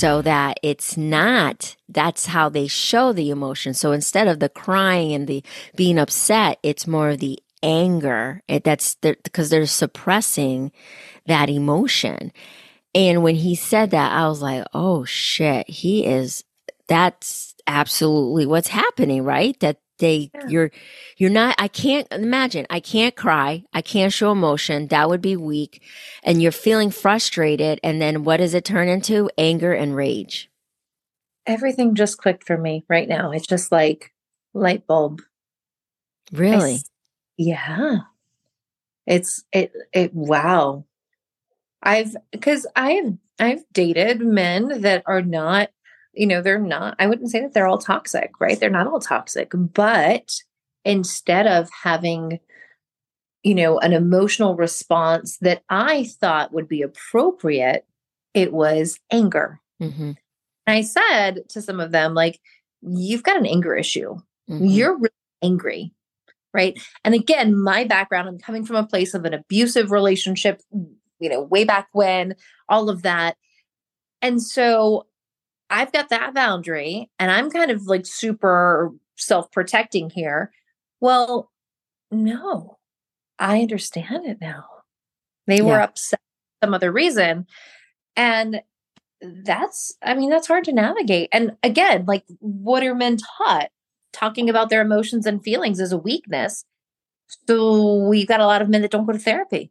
so that it's not, that's how they show the emotion. So instead of the crying and the being upset, it's more of the anger. That's because they're suppressing that emotion. And when he said that, I was like, oh shit, that's absolutely what's happening, right? That Yeah. you're not, I can't imagine, I can't cry, I can't show emotion. That would be weak. And you're feeling frustrated. And then what does it turn into? Anger and rage. Everything just clicked for me right now. It's just like light bulb. I, Really? s- yeah, wow. I've dated men that are not, they're not, I wouldn't say that they're all toxic, right? They're not all toxic, but instead of having, an emotional response that I thought would be appropriate, it was anger. Mm-hmm. And I said to some of them, like, you've got an anger issue. Mm-hmm. You're really angry, right? And again, my background, I'm coming from a place of an abusive relationship, way back when, all of that. And so I've got that boundary and I'm kind of like super self protecting here. Well, no, I understand it now. They were Yeah. upset for some other reason. And that's hard to navigate. And again, like, what are men taught? Talking about their emotions and feelings is a weakness. So we've got a lot of men that don't go to therapy.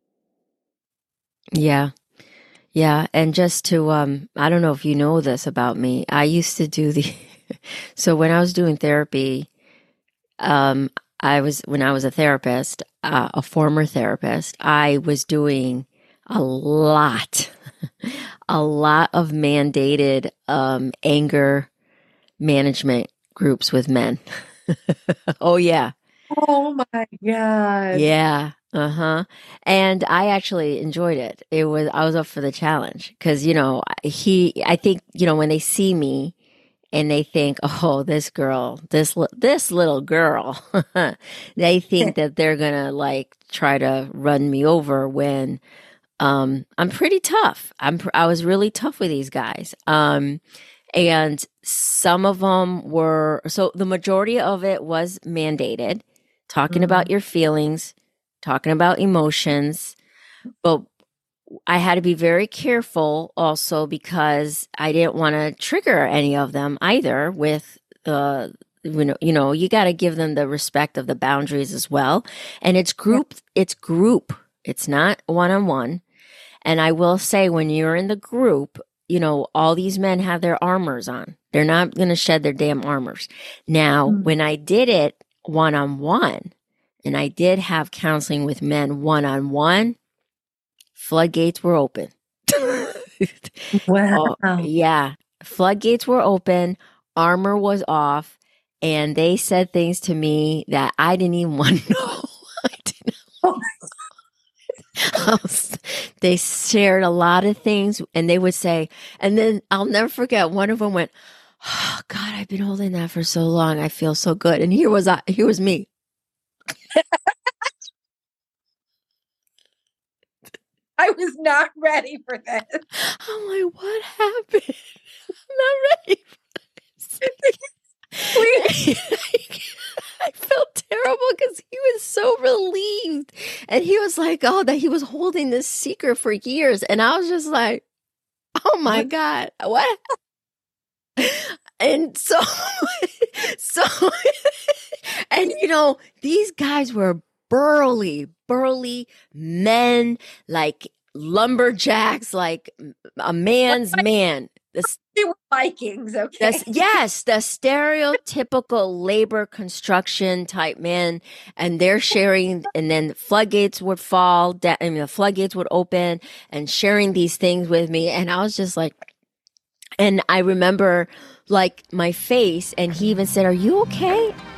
Yeah. Yeah. And just to, I don't know if you know this about me. I used to do so when I was doing therapy, um, when I was a therapist, a former therapist, I was doing a lot, a lot of mandated, anger management groups with men. Oh yeah. Oh my God. Yeah. Uh-huh. And I actually enjoyed it. I was up for the challenge because, I think, when they see me and they think, oh, this girl, this little girl, they think that they're gonna like try to run me over when, I'm pretty tough. I was really tough with these guys. And some of them so the majority of it was mandated, talking Mhm. about your feelings, talking about emotions. But I had to be very careful also because I didn't want to trigger any of them either with you got to give them the respect of the boundaries as well. And Yeah. it's group. It's not one on one. And I will say, when you're in the group, all these men have their armors on. They're not going to shed their damn armors. Now, Mm. when I did it one on one, and I did have counseling with men one on one, floodgates were open. Oh, Wow. yeah. Floodgates were open, armor was off, and they said things to me that I didn't even want to know. I didn't Oh, They shared a lot of things, and they would say, and then I'll never forget, one of them went, oh God, I've been holding that for so long. I feel so good. And here was me. I was not ready for this. I'm like, what happened? I'm not ready for Please. this. I felt terrible because he was so relieved. And he was like, oh, that he was holding this secret for years. And I was just like, oh my God, what? And so, so, and these guys were burly men, like lumberjacks, like a What man's man. they were Vikings, okay? Yes, the stereotypical labor construction type man, and they're sharing, and then floodgates would fall, the floodgates would open, and sharing these things with me, and I was just like, and I remember like my face, and he even said, "Are you okay?"